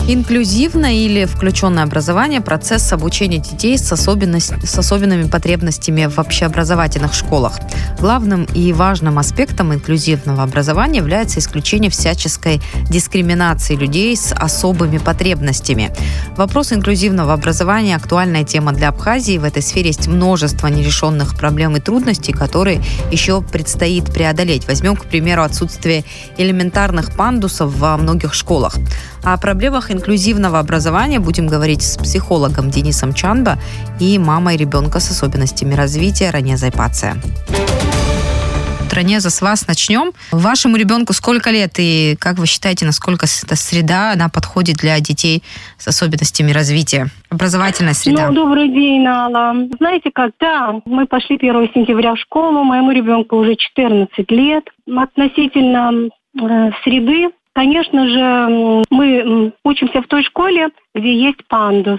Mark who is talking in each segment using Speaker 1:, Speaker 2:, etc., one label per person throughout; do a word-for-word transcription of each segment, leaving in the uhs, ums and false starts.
Speaker 1: Инклюзивное или включенное образование – процесс обучения детей с, особенность, с особенными потребностями в общеобразовательных школах. Главным и важным аспектом инклюзивного образования является исключение всяческой дискриминации людей с особыми потребностями. Вопрос инклюзивного образования – актуальная тема для Абхазии. В этой сфере есть множество нерешенных проблем и трудностей, которые еще предстоит преодолеть. Возьмем, к примеру, отсутствие элементарных пандусов во многих школах. О проблемах инклюзивного образования будем говорить с психологом Денисом Чанба и мамой ребенка с особенностями развития Ранезой Пация. Ранеза, с вас начнем. Вашему ребенку сколько лет и как вы считаете, насколько эта среда она подходит для детей с особенностями развития? Образовательная среда.
Speaker 2: Ну, добрый день, Алла. Знаете как, да, мы пошли первого сентября в школу, моему ребенку уже четырнадцать лет. Относительно э, среды, конечно же, мы учимся в той школе, где есть пандус.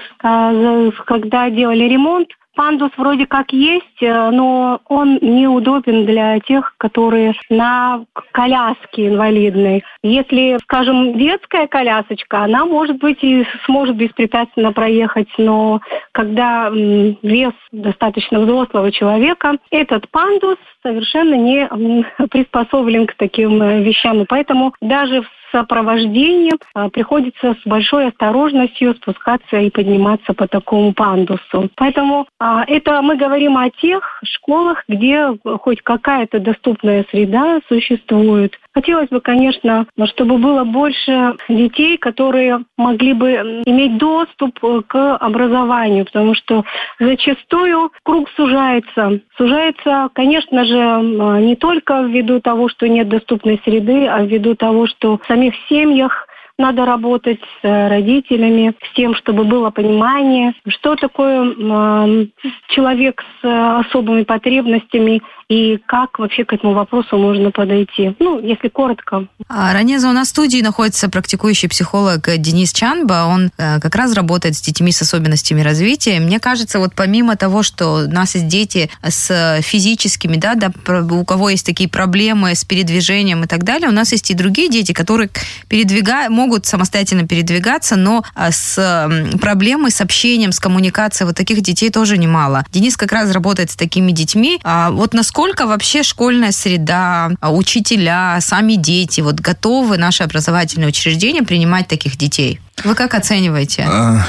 Speaker 2: Когда делали ремонт, пандус вроде как есть, но он неудобен для тех, которые на коляске инвалидной. Если, скажем, детская колясочка, она, может быть, и сможет беспрепятственно проехать, но когда вес достаточно взрослого человека, этот пандус совершенно не приспособлен к таким вещам. И поэтому даже в сопровождении приходится с большой осторожностью спускаться и подниматься по такому пандусу. Поэтому а, это мы говорим о тех школах, где хоть какая-то доступная среда существует. Хотелось бы, конечно, чтобы было больше детей, которые могли бы иметь доступ к образованию, потому что зачастую круг сужается. Сужается, конечно же, не только ввиду того, что нет доступной среды, а ввиду того, что в самих семьях надо работать с родителями, с тем, чтобы было понимание, что такое э, человек с особыми потребностями и как вообще к этому вопросу можно подойти. Ну, если коротко.
Speaker 1: А, Ранеза, у нас в студии находится практикующий психолог Денис Чанба. Он э, как раз работает с детьми с особенностями развития. Мне кажется, вот помимо того, что у нас есть дети с физическими, да, да, у кого есть такие проблемы с передвижением и так далее, у нас есть и другие дети, которые передвигают, могут самостоятельно передвигаться, но с проблемой с общением, с коммуникацией, вот таких детей тоже немало. Денис как раз работает с такими детьми. А вот насколько вообще школьная среда, учителя, сами дети вот готовы, наши образовательные учреждения, принимать таких детей? Вы как оцениваете?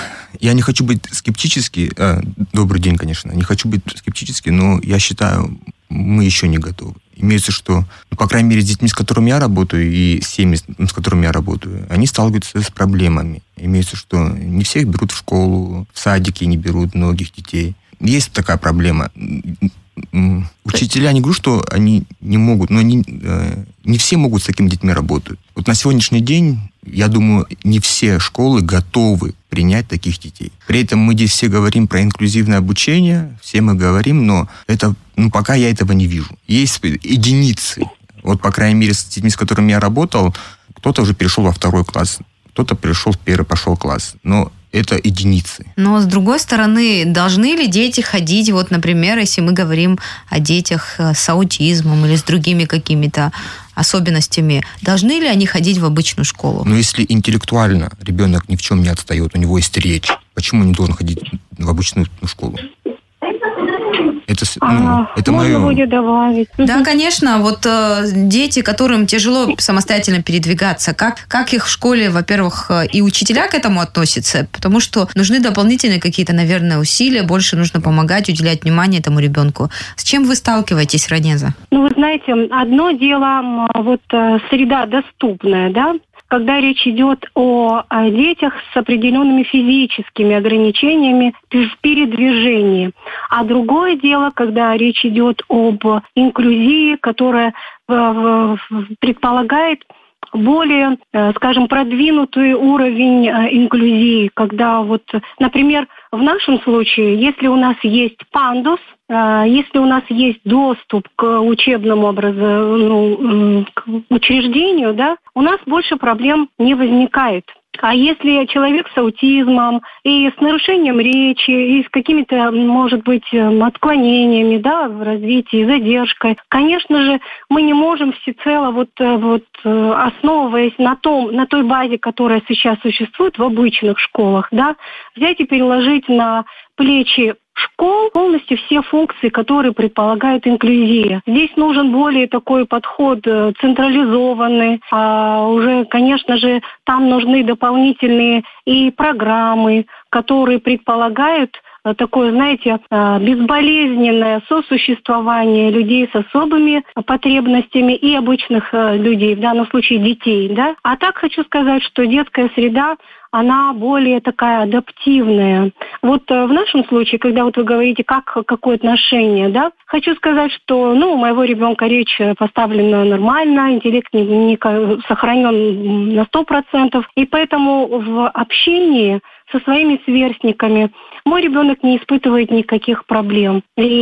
Speaker 3: Я не хочу быть скептически. Добрый день, конечно. Не хочу быть скептически, но я считаю, мы еще не готовы. Имеется, что, ну, по крайней мере, с детьми, с которыми я работаю, и с семьями, с которыми я работаю, они сталкиваются с проблемами. Имеется, что не всех берут в школу, в садики не берут многих детей. Есть такая проблема. Учителя, не говорю, что они не могут, но они, не все могут с такими детьми работать. Вот на сегодняшний день, я думаю, не все школы готовы принять таких детей. При этом мы здесь все говорим про инклюзивное обучение, все мы говорим, но это, ну, пока я этого не вижу. Есть единицы. Вот, по крайней мере, с детьми, с которыми я работал, кто-то уже перешел во второй класс, кто-то перешел в первый, пошел класс. Но это единицы.
Speaker 1: Но, с другой стороны, должны ли дети ходить, вот, например, если мы говорим о детях с аутизмом или с другими какими-то особенностями, должны ли они ходить в обычную школу?
Speaker 3: Но если интеллектуально ребенок ни в чем не отстает, у него есть речь, почему он не должен ходить в обычную школу? Это, ну,
Speaker 2: а,
Speaker 3: это
Speaker 2: можно
Speaker 3: мое...
Speaker 2: будет добавить.
Speaker 1: Да, конечно. Вот э, дети, которым тяжело самостоятельно передвигаться, как, как их в школе, во-первых, и учителя к этому относятся, потому что нужны дополнительные какие-то, наверное, усилия, больше нужно помогать, уделять внимание этому ребенку. С чем вы сталкиваетесь, Ранеза?
Speaker 2: Ну, вы знаете, одно дело, вот среда доступная, да, когда речь идет о, о детях с определенными физическими ограничениями в передвижении. А другое дело, когда речь идет об инклюзии, которая в, в, предполагает более, скажем, продвинутый уровень инклюзии, когда вот, например, в нашем случае, если у нас есть пандус, если у нас есть доступ к учебному образованию, ну, к учреждению, да, у нас больше проблем не возникает. А если человек с аутизмом и с нарушением речи, и с какими-то, может быть, отклонениями, да, в развитии, задержкой, конечно же, мы не можем всецело, вот, вот основываясь на том, на той базе, которая сейчас существует в обычных школах, да, взять и переложить на плечи школ полностью все функции, которые предполагают инклюзия. Здесь нужен более такой подход централизованный. А уже, конечно же, там нужны дополнительные и программы, которые предполагают такое, знаете, безболезненное сосуществование людей с особыми потребностями и обычных людей, в данном случае детей, да. А так хочу сказать, что детская среда, она более такая адаптивная. Вот в нашем случае, когда вот вы говорите, как, какое отношение, да, хочу сказать, что, ну, у моего ребенка речь поставлена нормально, интеллект не, не сохранен на сто процентов, и поэтому в общении со своими сверстниками мой ребенок не испытывает никаких проблем.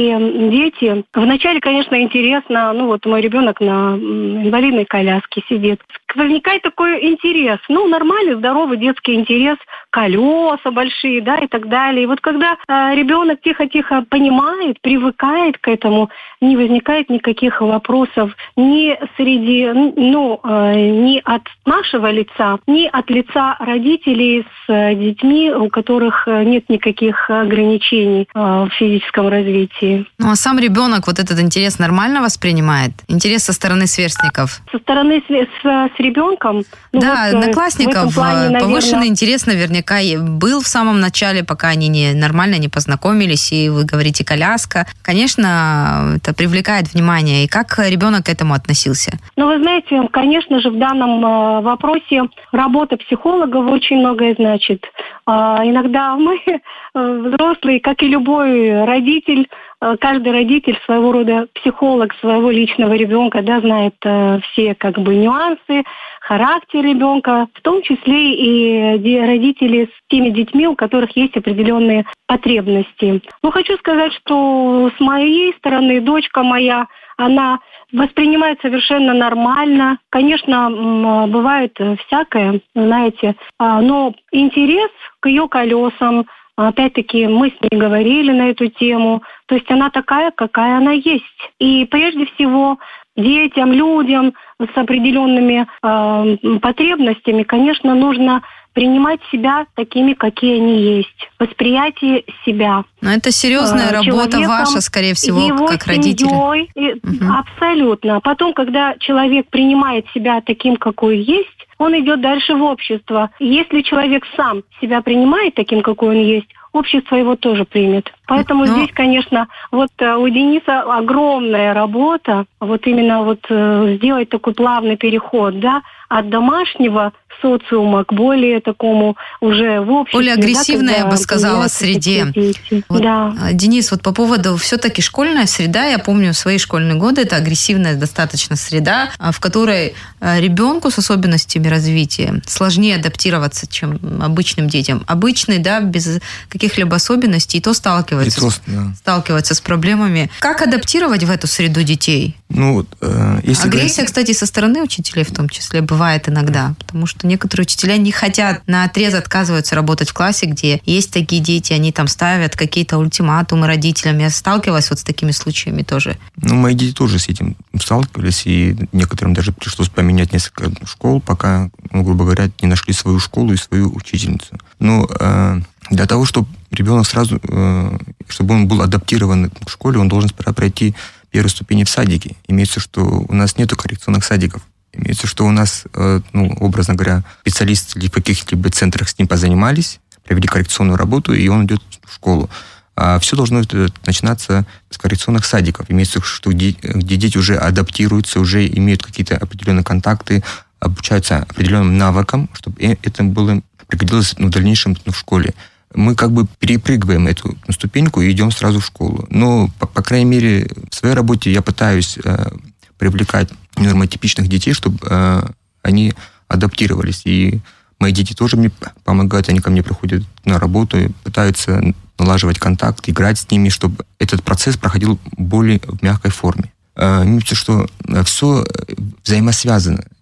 Speaker 2: И дети... Вначале, конечно, интересно, ну вот мой ребенок на инвалидной коляске сидит. Возникает такой интерес. Ну, нормальный, здоровый детский интерес, колеса большие, да, и так далее. И вот когда э, ребенок тихо-тихо понимает, привыкает к этому, не возникает никаких вопросов ни среди, ну, э, ни от нашего лица, ни от лица родителей с э, детьми, у которых нет никаких ограничений э, в физическом развитии.
Speaker 1: Ну, а сам ребенок вот этот интерес нормально воспринимает? Интерес со стороны сверстников?
Speaker 2: Со стороны с, с, с ребенком? Ну,
Speaker 1: да,
Speaker 2: вот,
Speaker 1: одноклассников
Speaker 2: плане,
Speaker 1: повышенный
Speaker 2: наверное...
Speaker 1: интерес наверняка был в самом начале, пока они не, нормально не познакомились, и вы говорите коляска. Конечно, это привлекает внимание. И как ребенок к этому относился?
Speaker 2: Ну, вы знаете, конечно же, в данном э, вопросе работа психологов очень многое значит. Э, иногда мы, э, взрослые, как и любой родитель, э, каждый родитель своего рода психолог своего личного ребенка, да, знает э, все как бы нюансы, характер ребенка, в том числе и родители с теми детьми, у которых есть определенные потребности. Но хочу сказать, что с моей стороны дочка моя, она воспринимает совершенно нормально. Конечно, бывает всякое, знаете, но интерес к ее колесам, опять-таки, мы с ней говорили на эту тему, то есть она такая, какая она есть. И прежде всего детям, людям с определенными э, потребностями, конечно, нужно принимать себя такими, какие они есть. Восприятие себя.
Speaker 1: Но это серьезная э, работа ваша, скорее всего,
Speaker 2: его
Speaker 1: как родителя.
Speaker 2: Семьей. Угу. Абсолютно. Потом, когда человек принимает себя таким, какой есть, он идет дальше в общество. Если человек сам себя принимает таким, какой он есть, общество его тоже примет. Поэтому Но... здесь, конечно, вот у Дениса огромная работа, вот именно вот сделать такой плавный переход, да, от домашнего социума к более такому уже в обществе.
Speaker 1: Более агрессивной, да, я бы сказала, среде. Вот,
Speaker 2: да.
Speaker 1: Денис, вот по поводу все-таки школьная среда, я помню свои школьные годы, это агрессивная достаточно среда, в которой ребенку с особенностями развития сложнее адаптироваться, чем обычным детям. Обычный, да, без каких-либо особенностей, и то сталкивается,
Speaker 3: Просто, да.
Speaker 1: сталкивается с проблемами. Как адаптировать в эту среду детей?
Speaker 3: Ну, вот, э, если
Speaker 1: Агрессия,
Speaker 3: говорить...
Speaker 1: кстати, со стороны учителей в том числе бывает иногда, потому что некоторые учителя не хотят, наотрез отказываются работать в классе, где есть такие дети, они там ставят какие-то ультиматумы родителям. Я сталкивалась вот с такими случаями тоже.
Speaker 3: Ну, мои дети тоже с этим сталкивались, и некоторым даже пришлось поменять несколько школ, пока, ну, грубо говоря, не нашли свою школу и свою учительницу. Но э, для того, чтобы ребенок сразу, э, чтобы он был адаптирован к школе, он должен сперва пройти первой ступени в садике. Имеется, что у нас нету коррекционных садиков. Имеется, что у нас, ну, образно говоря, специалисты в каких-либо центрах с ним позанимались, провели коррекционную работу, и он идет в школу. А все должно начинаться с коррекционных садиков. Имеется, что где, где дети уже адаптируются, уже имеют какие-то определенные контакты, обучаются определенным навыкам, чтобы это было пригодилось, ну, в дальнейшем, ну, в школе. Мы как бы перепрыгиваем эту ступеньку и идем сразу в школу. Но, по, по крайней мере, в своей работе я пытаюсь э, привлекать нормотипичных детей, чтобы э, они адаптировались. И мои дети тоже мне помогают, они ко мне приходят на работу и пытаются налаживать контакт, играть с ними, чтобы этот процесс проходил более в мягкой форме. Э, что все взаимосвязано.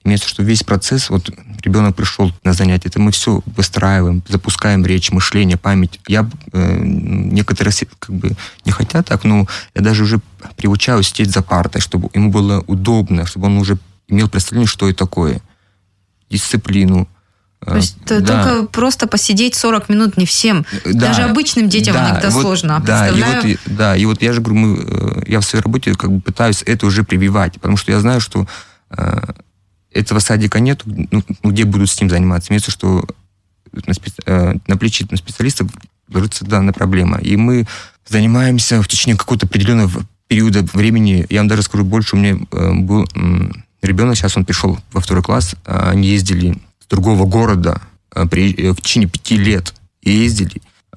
Speaker 3: имеется, что весь процесс, вот ребенок пришел на занятие, это мы все выстраиваем, запускаем речь, мышление, память. Я, э, некоторые как бы не хотят так, но я даже уже приучаю сидеть за партой, чтобы ему было удобно, чтобы он уже имел представление, что это такое. Дисциплину.
Speaker 1: То есть да. Только просто посидеть сорок минут не всем.
Speaker 3: Да.
Speaker 1: Даже обычным детям да. иногда вот, сложно.
Speaker 3: Да. И вот, да, и вот я же говорю, мы, я в своей работе как бы пытаюсь это уже прививать, потому что я знаю, что э, этого садика нет, ну, где будут с ним заниматься. Имеется, что на, специ... э, на плечи на специалистов ложится данная проблема. И мы занимаемся в течение какого-то определенного периода времени. Я вам даже скажу больше, у меня э, был э, ребенок, сейчас он пришел во второй класс, э, они ездили другого города при, в течение пяти лет ездили.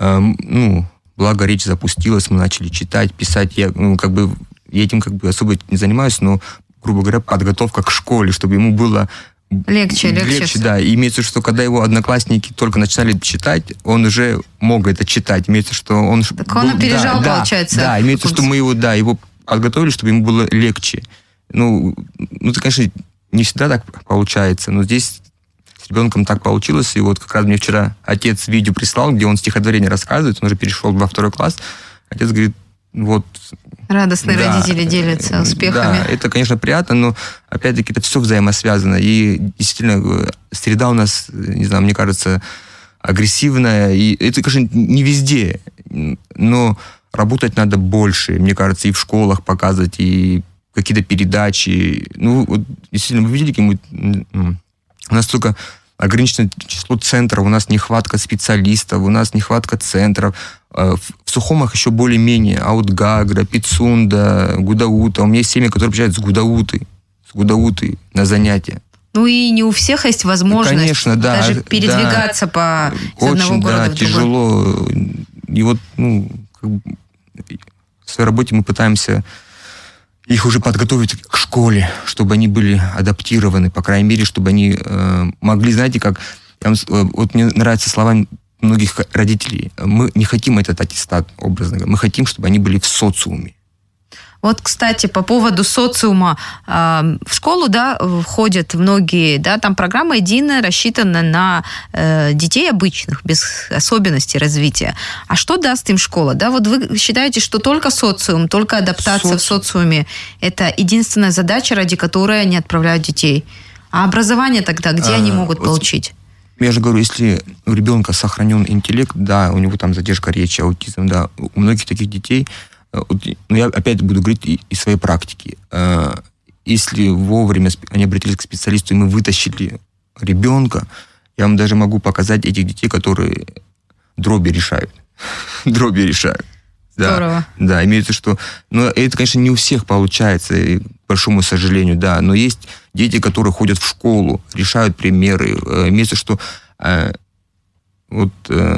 Speaker 3: Ну, благо речь запустилась, мы начали читать, писать. Я, ну, как бы, я этим как бы особо не занимаюсь, но, грубо говоря, подготовка к школе, чтобы ему было
Speaker 1: легче, легче.
Speaker 3: легче да. И имеется, что когда его одноклассники только начинали читать, он уже мог это читать. Имеется, что он...
Speaker 1: Так он был, опережал, да, получается.
Speaker 3: Да, имеется, что мы его, да, его подготовили, чтобы ему было легче. Ну, ну, это, конечно, не всегда так получается, но здесь с ребенком так получилось, и вот как раз мне вчера отец видео прислал, где он стихотворение рассказывает, он уже перешел во второй класс. Отец говорит, вот...
Speaker 1: Радостные да, родители делятся успехами.
Speaker 3: Да, это, конечно, приятно, но, опять-таки, это все взаимосвязано. И, действительно, среда у нас, не знаю, мне кажется, агрессивная. И это, конечно, не везде, но работать надо больше, мне кажется, и в школах показывать, и какие-то передачи. Ну, вот, действительно, вы видели, какие-нибудь... У нас только ограниченное число центров, у нас нехватка специалистов, у нас нехватка центров. В Сухомах еще более-менее, а вот Гагра, Пицунда, Гудаута. У меня есть семьи, которые приезжают с Гудауты, с Гудауты на занятия.
Speaker 1: Ну и не у всех есть возможность,
Speaker 3: конечно, да,
Speaker 1: даже передвигаться да, по
Speaker 3: очень,
Speaker 1: одного города
Speaker 3: да,
Speaker 1: в другой.
Speaker 3: Тяжело. И вот ну, как бы, в своей работе мы пытаемся их уже подготовить к школе, чтобы они были адаптированы, по крайней мере, чтобы они э, могли, знаете, как... Я, вот мне нравятся слова многих родителей. Мы не хотим этот аттестат, образно говоря. Мы хотим, чтобы они были в социуме.
Speaker 1: Вот, кстати, по поводу социума. Э, в школу, да, ходят многие, да, там программа единая, рассчитана на э, детей обычных, без особенностей развития. А что даст им школа? Да, вот вы считаете, что только социум, только адаптация Соци... в социуме – это единственная задача, ради которой они отправляют детей? А образование тогда где а, они могут вот получить?
Speaker 3: Я же говорю, если у ребенка сохранен интеллект, да, у него там задержка речи, аутизм, да, у многих таких детей... Ну, я опять буду говорить из своей практики. Если вовремя они обратились к специалисту, и мы вытащили ребенка, я вам даже могу показать этих детей, которые дроби решают. Дроби решают.
Speaker 1: Здорово.
Speaker 3: Да, да, имеется, что... Ну, это, конечно, не у всех получается, к большому сожалению, да, но есть дети, которые ходят в школу, решают примеры. Имеется, что... Вот...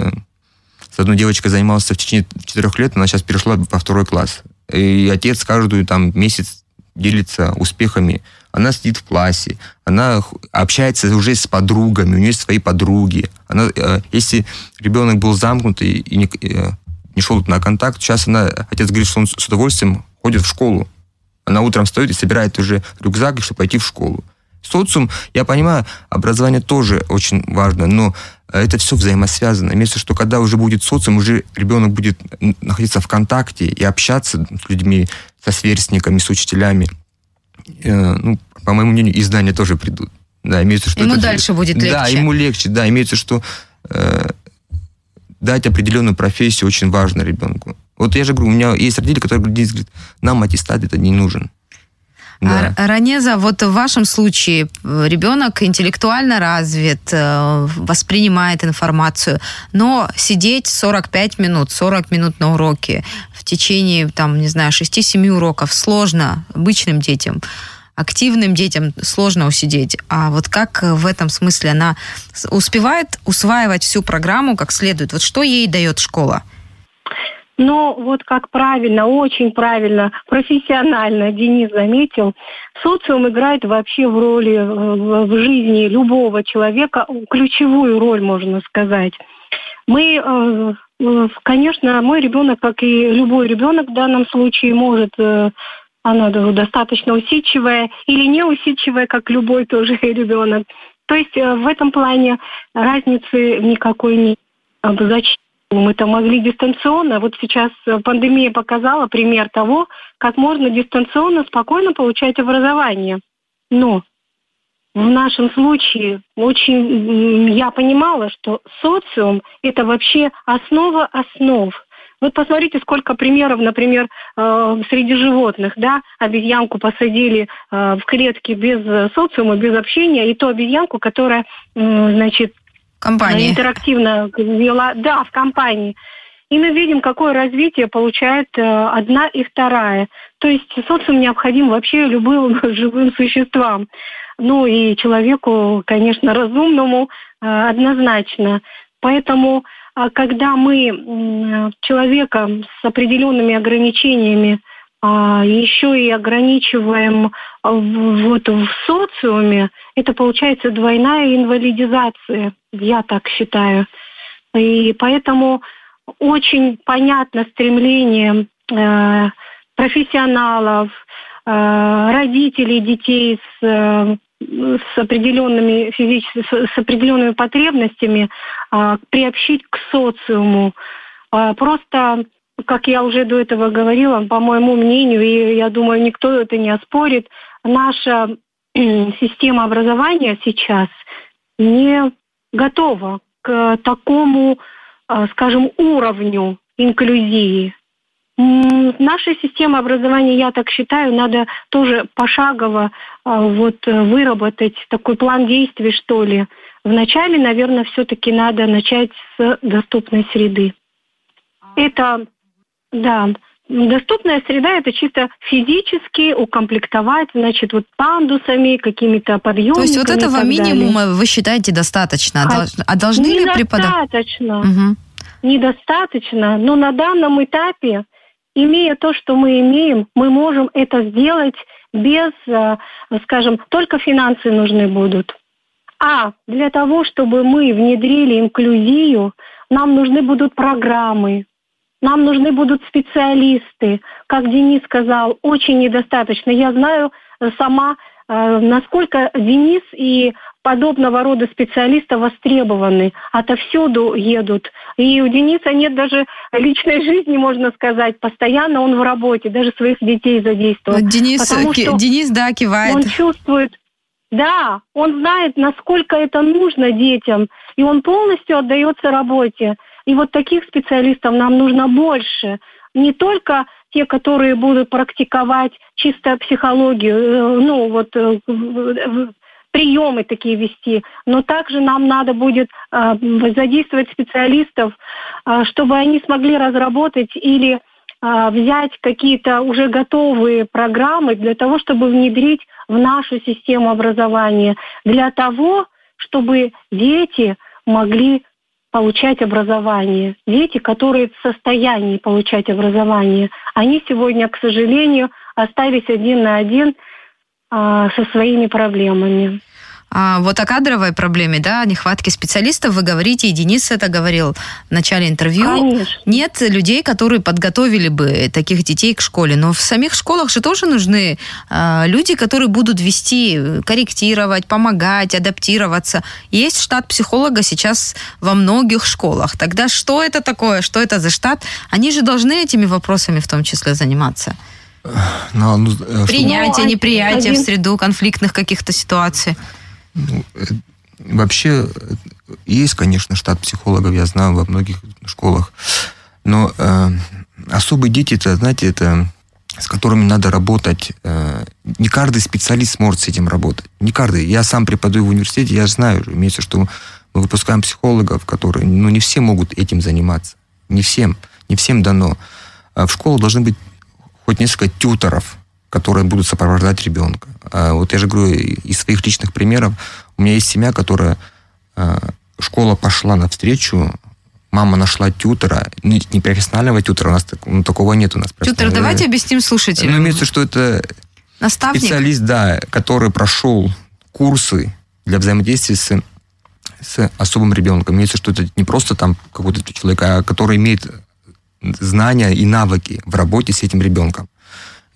Speaker 3: С одной девочкой занимался в течение четырех лет, она сейчас перешла во второй класс. И отец каждую там месяц делится успехами. Она сидит в классе, она общается уже с подругами, у нее есть свои подруги. Она, если ребенок был замкнутый и не, не шел на контакт, сейчас она, отец говорит, что он с удовольствием ходит в школу. Она утром встает и собирает уже рюкзак, чтобы пойти в школу. Социум, я понимаю, образование тоже очень важно, но это все взаимосвязано. Имеется, что когда уже будет социум, уже ребенок будет находиться в контакте и общаться с людьми, со сверстниками, с учителями. Ну, по моему мнению, и знания тоже придут. Да, имеется, что
Speaker 1: ему
Speaker 3: это,
Speaker 1: дальше будет легче.
Speaker 3: Да, ему легче. Да, имеется, что э, дать определенную профессию очень важно ребенку. Вот я же говорю, у меня есть родители, которые говорят, нам аттестат это не нужен.
Speaker 1: Да. Ранеза, вот в вашем случае ребенок интеллектуально развит, воспринимает информацию, но сидеть сорок пять минут, сорок минут на уроке в течение, там, не знаю, шести-семи уроков сложно обычным детям. Активным детям сложно усидеть. А вот как в этом смысле она успевает усваивать всю программу как следует? Вот что ей дает школа?
Speaker 2: Но вот как правильно, очень правильно, профессионально Денис заметил, социум играет вообще в роли в жизни любого человека, ключевую роль, можно сказать. Мы, конечно, мой ребенок, как и любой ребенок в данном случае, может она достаточно усидчивая или неусидчивая, как любой тоже ребенок. То есть в этом плане разницы никакой нет. Зачем мы-то могли дистанционно? Вот сейчас пандемия показала пример того, как можно дистанционно спокойно получать образование. Но в нашем случае очень я понимала, что социум – это вообще основа основ. Вот посмотрите, сколько примеров, например, среди животных, да, обезьянку посадили в клетке без социума, без общения, и ту обезьянку, которая, значит,
Speaker 1: компании.
Speaker 2: интерактивно вела, да, в компании. И мы видим, какое развитие получает одна и вторая. То есть социум необходим вообще любым живым существам. Ну и человеку, конечно, разумному однозначно. Поэтому, когда мы человека с определенными ограничениями еще и ограничиваем вот в социуме, это получается двойная инвалидизация, я так считаю. И поэтому очень понятно стремление э, профессионалов, э, родителей детей с, э, с определенными физическими, с определенными потребностями э, приобщить к социуму. Э, просто, как я уже до этого говорила, по моему мнению, и я думаю, никто это не оспорит, наша э, система образования сейчас не готова к такому, скажем, уровню инклюзии. Наша система образования, я так считаю, надо тоже пошагово вот выработать такой план действий, что ли. Вначале, наверное, все-таки надо начать с доступной среды. Это, да, доступная среда – это чисто физически укомплектовать, значит, вот пандусами, какими-то подъемниками. То
Speaker 1: есть вот этого минимума вы считаете достаточно? А, а должны ли преподавать?
Speaker 2: Недостаточно.
Speaker 1: Угу.
Speaker 2: Недостаточно, но на данном этапе, имея то, что мы имеем, мы можем это сделать без, скажем, только финансы нужны будут. А для того, чтобы мы внедрили инклюзию, нам нужны будут программы, нам нужны будут специалисты. Как Денис сказал, очень недостаточно. Я знаю сама, насколько Денис и подобного рода специалисты востребованы. Отовсюду едут. И у Дениса нет даже личной жизни, можно сказать. Постоянно он в работе, даже своих детей задействовал.
Speaker 1: Вот Денис, ки- Денис, да, кивает.
Speaker 2: Он чувствует, да, он знает, насколько это нужно детям. И он полностью отдается работе. И вот таких специалистов нам нужно больше. Не только те, которые будут практиковать чисто психологию, ну вот приемы такие вести, но также нам надо будет задействовать специалистов, чтобы они смогли разработать или взять какие-то уже готовые программы для того, чтобы внедрить в нашу систему образования, для того, чтобы дети могли получать образование. Дети, которые в состоянии получать образование, они сегодня, к сожалению, остались один на один а, со своими проблемами.
Speaker 1: А вот о кадровой проблеме, да, нехватке специалистов вы говорите, и Денис это говорил в начале интервью.
Speaker 2: Конечно.
Speaker 1: Нет людей, которые подготовили бы таких детей к школе. Но в самих школах же тоже нужны э, люди, которые будут вести, корректировать, помогать, адаптироваться. Есть штат психолога сейчас во многих школах. Тогда что это такое? Что это за штат? Они же должны этими вопросами в том числе заниматься.
Speaker 3: Но, ну,
Speaker 1: Принятие,
Speaker 2: ну,
Speaker 1: неприятие
Speaker 2: один...
Speaker 1: в среду конфликтных каких-то ситуаций.
Speaker 3: Ну, вообще есть, конечно, штат психологов, я знаю, во многих школах. Но э, особые дети, это, знаете, это с которыми надо работать. Э, не каждый специалист сможет с этим работать. Не каждый. Я сам преподаю в университете, я знаю, имеется, что мы выпускаем психологов, которые, ну, не все могут этим заниматься. Не всем. Не всем дано. А в школу должны быть хоть несколько тьюторов, которые будут сопровождать ребенка. А вот я же говорю, из своих личных примеров, у меня есть семья, которая, школа пошла навстречу, мама нашла тьютера, не профессионального тьютера, у нас ну, такого нет у нас.
Speaker 1: Тьютер, давайте объясним слушателям.
Speaker 3: Ну, имеется, что это
Speaker 1: наставник,
Speaker 3: специалист, да, который прошел курсы для взаимодействия с, с особым ребенком. Имеется, что это не просто там какой-то человек, а который имеет знания и навыки в работе с этим ребенком.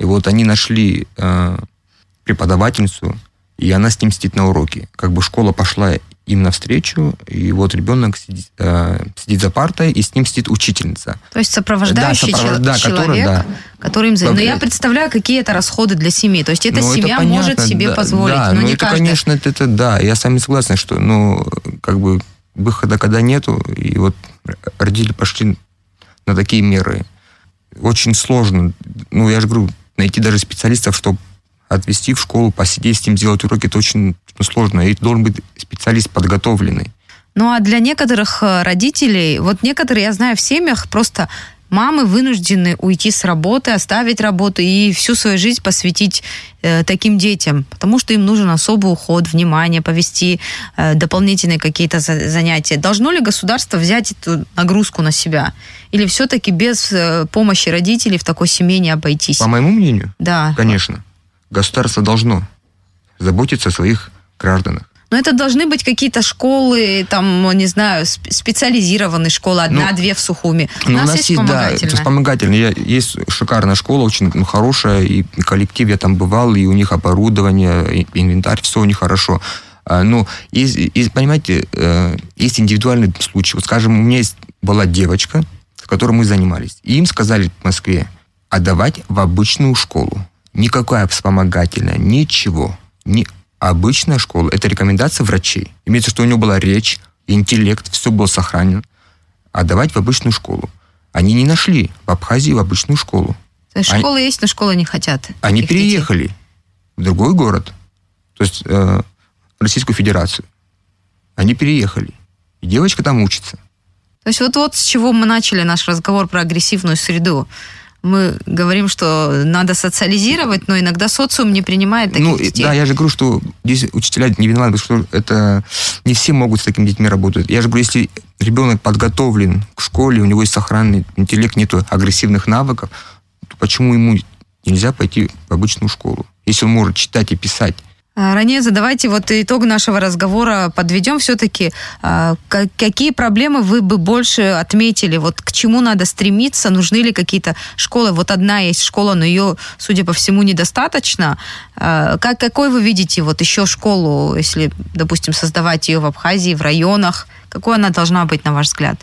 Speaker 3: И вот они нашли э, преподавательницу, и она с ним сидит на уроке. Как бы школа пошла им навстречу, и вот ребенок сидит, э, сидит за партой, и с ним сидит учительница.
Speaker 1: То есть сопровождающий
Speaker 3: да, сопров... да,
Speaker 1: человек,
Speaker 3: который, да.
Speaker 1: который им... Но я представляю, какие это расходы для семьи. То есть эта
Speaker 3: ну,
Speaker 1: семья
Speaker 3: это
Speaker 1: может себе
Speaker 3: да,
Speaker 1: позволить,
Speaker 3: да,
Speaker 1: но
Speaker 3: ну,
Speaker 1: не
Speaker 3: это,
Speaker 1: каждый.
Speaker 3: конечно, это, это да. Я с вами согласен, что ну, как бы выхода когда нету, и вот родители пошли на такие меры. Очень сложно. Ну, я же говорю, найти даже специалистов, чтобы отвезти в школу, посидеть с ним, сделать уроки, это очень сложно. И должен быть специалист подготовленный.
Speaker 1: Ну, а для некоторых родителей, вот некоторые, я знаю, в семьях просто мамы вынуждены уйти с работы, оставить работу и всю свою жизнь посвятить э, таким детям, потому что им нужен особый уход, внимание, повести э, дополнительные какие-то за- занятия. Должно ли государство взять эту нагрузку на себя? Или все-таки без э, помощи родителей в такой семье не обойтись?
Speaker 3: По моему мнению,
Speaker 1: да.
Speaker 3: Конечно. Государство должно заботиться о своих гражданах.
Speaker 1: Но это должны быть какие-то школы, там, не знаю, специализированные школы, одна-две ну, в Сухуми. У, ну, нас у нас есть вспомогательная. Да,
Speaker 3: вспомогательная. Есть шикарная школа, очень ну, хорошая, и коллектив я там бывал, и у них оборудование, инвентарь, все у них хорошо. А, ну, есть, есть, понимаете, есть индивидуальный случай. Вот, скажем, у меня есть, была девочка, с которой мы занимались, и им сказали в Москве отдавать в обычную школу. Никакая вспомогательная, ничего. Ни обычная школа. Это рекомендация врачей. Имеется, что у него была речь, интеллект, все было сохранено. Отдавать в обычную школу. Они не нашли в Абхазии в обычную школу.
Speaker 1: То есть
Speaker 3: они,
Speaker 1: школы есть, но школы не хотят.
Speaker 3: Они переехали детей. в другой город. То есть э, Российскую Федерацию. Они переехали. И девочка там учится.
Speaker 1: То есть вот, вот с чего мы начали наш разговор про агрессивную среду. Мы говорим, что надо социализировать, но иногда социум не принимает таких
Speaker 3: ну,
Speaker 1: детей.
Speaker 3: Да, я же говорю, что здесь учителя не виноваты, потому что это не все могут с такими детьми работать. Я же говорю, если ребенок подготовлен к школе, у него есть сохранный интеллект, нету агрессивных навыков, то почему ему нельзя пойти в обычную школу, если он может читать и писать?
Speaker 1: Ранеза, давайте вот итог нашего разговора подведем. Все-таки какие проблемы вы бы больше отметили? Вот к чему надо стремиться? Нужны ли какие-то школы? Вот одна есть школа, но ее, судя по всему, недостаточно. Как, какой вы видите вот еще школу, если, допустим, создавать ее в Абхазии, в районах? Какой она должна быть, на ваш взгляд?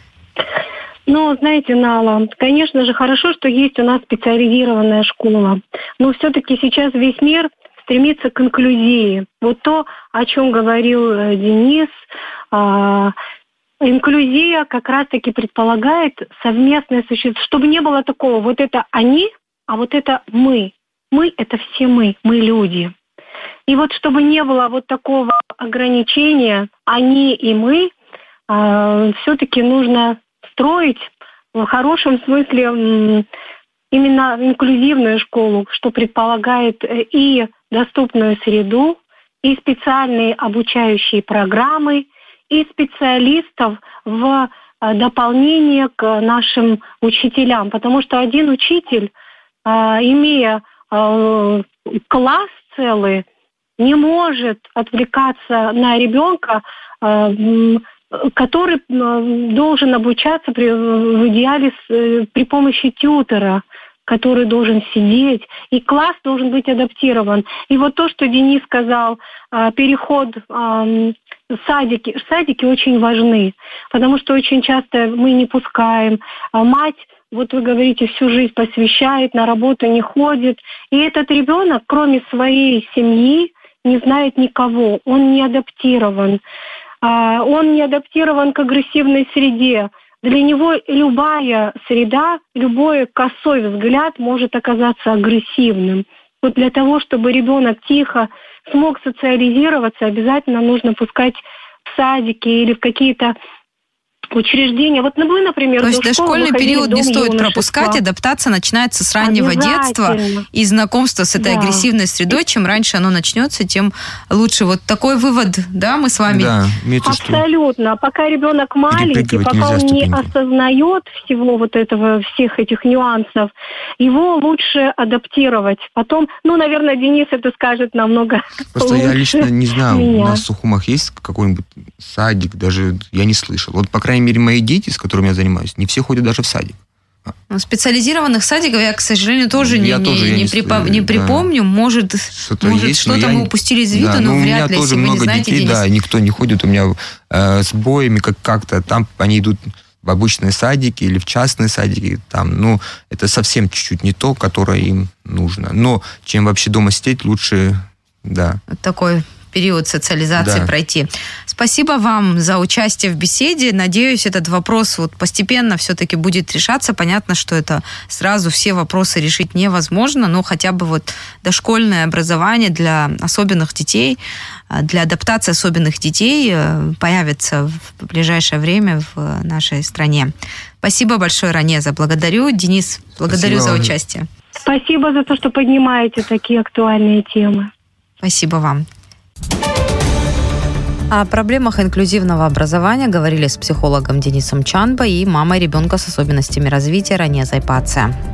Speaker 2: Ну, знаете, Нала, конечно же, хорошо, что есть у нас специализированная школа. Но все-таки сейчас весь мир стремиться к инклюзии. Вот то, о чем говорил Денис, э, инклюзия как раз-таки предполагает совместное существование, чтобы не было такого, вот это они, а вот это мы. Мы – это все мы, мы люди. И вот чтобы не было вот такого ограничения, они и мы, э, все-таки нужно строить в хорошем смысле э, именно инклюзивную школу, что предполагает и доступную среду, и специальные обучающие программы, и специалистов в дополнение к нашим учителям. Потому что один учитель, имея класс целый, не может отвлекаться на ребенка, который должен обучаться при, в идеале с, при помощи тьютера, который должен сидеть, и класс должен быть адаптирован. И вот то, что Денис сказал, переход в садики, садики очень важны, потому что очень часто мы не пускаем. Мать, вот вы говорите, всю жизнь посвящает, на работу не ходит, и этот ребенок, кроме своей семьи, не знает никого, он не адаптирован. Он не адаптирован к агрессивной среде. Для него любая среда, любой косой взгляд может оказаться агрессивным. Вот для того, чтобы ребенок тихо смог социализироваться, обязательно нужно пускать в садики или в какие-то учреждения. Вот мы, например,
Speaker 1: То есть дошкольный период не стоит пропускать, адаптация начинается с раннего детства и знакомство с этой да. агрессивной средой. Чем раньше оно начнется, тем лучше. Вот такой вывод, да, мы с вами?
Speaker 3: Да,
Speaker 2: абсолютно. Что... Пока ребенок маленький, пока он не осознает всего вот этого, всех этих нюансов, его лучше адаптировать. Потом, ну, наверное, Денис это скажет намного
Speaker 3: Просто
Speaker 2: лучше
Speaker 3: я лично не знаю,
Speaker 2: меня.
Speaker 3: У нас в Сухумах есть какой-нибудь садик, даже я не слышал. Вот, по крайней мере, мои дети, с которыми я занимаюсь, не все ходят даже в садик.
Speaker 1: Ну, специализированных садиков я, к сожалению, тоже,
Speaker 3: Я
Speaker 1: не,
Speaker 3: тоже,
Speaker 1: не,
Speaker 3: я
Speaker 1: не,
Speaker 3: не
Speaker 1: припо-
Speaker 3: с-
Speaker 1: не
Speaker 3: да.
Speaker 1: припомню. Может,
Speaker 3: Что-то
Speaker 1: может,
Speaker 3: есть, но
Speaker 1: что-то
Speaker 3: я
Speaker 1: мы
Speaker 3: не-
Speaker 1: упустили из виду,
Speaker 3: Да,
Speaker 1: но
Speaker 3: ну, у
Speaker 1: вряд
Speaker 3: меня
Speaker 1: ли,
Speaker 3: тоже
Speaker 1: если вы не
Speaker 3: много
Speaker 1: знаете,
Speaker 3: детей,
Speaker 1: Денис.
Speaker 3: да, и никто не ходит у меня э, с боями как- как-то. Там они идут в обычные садики или в частные садики. Там, ну, это совсем чуть-чуть не то, которое им нужно. Но чем вообще дома сидеть, лучше, да.
Speaker 1: Вот такой период социализации
Speaker 3: Да.
Speaker 1: пройти. Спасибо вам за участие в беседе. Надеюсь, этот вопрос вот постепенно все-таки будет решаться. Понятно, что это сразу все вопросы решить невозможно, но хотя бы вот дошкольное образование для особенных детей, для адаптации особенных детей появится в ближайшее время в нашей стране. Спасибо большое, Ранеза. Благодарю. Денис, благодарю
Speaker 3: Спасибо
Speaker 1: за
Speaker 3: вам.
Speaker 1: участие.
Speaker 2: Спасибо за то, что поднимаете такие актуальные темы.
Speaker 1: Спасибо вам. О проблемах инклюзивного образования говорили с психологом Денисом Чанба и мамой ребенка с особенностями развития Ранезой Паце.